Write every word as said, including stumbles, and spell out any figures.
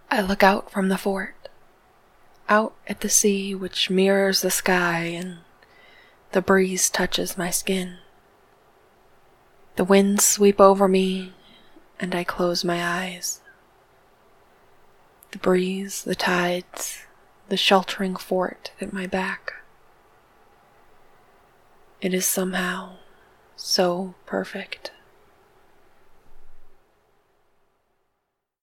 I look out from the fort, out at the sea which mirrors the sky, and the breeze touches my skin. The winds sweep over me, and I close my eyes. The breeze, the tides, the sheltering fort at my back. It is somehow so perfect.